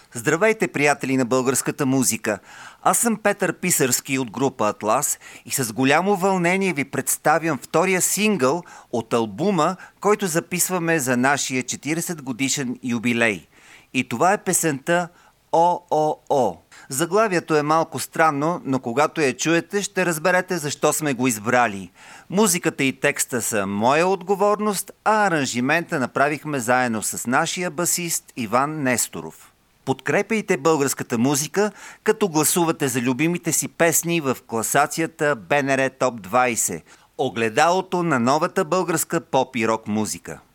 Здравейте, приятели на българската музика! Аз съм Петър Писарски от група Атлас и с голямо вълнение ви представям втория сингъл от албума, който записваме за нашия 40 годишен юбилей. И това е песента ООО. Заглавието е малко странно, но когато я чуете, ще разберете защо сме го избрали. Музиката и текста са моя отговорност, а аранжимента направихме заедно с нашия басист Иван Несторов. Подкрепяйте българската музика, като гласувате за любимите си песни в класацията БНР Топ 20, огледалото на новата българска поп и рок музика.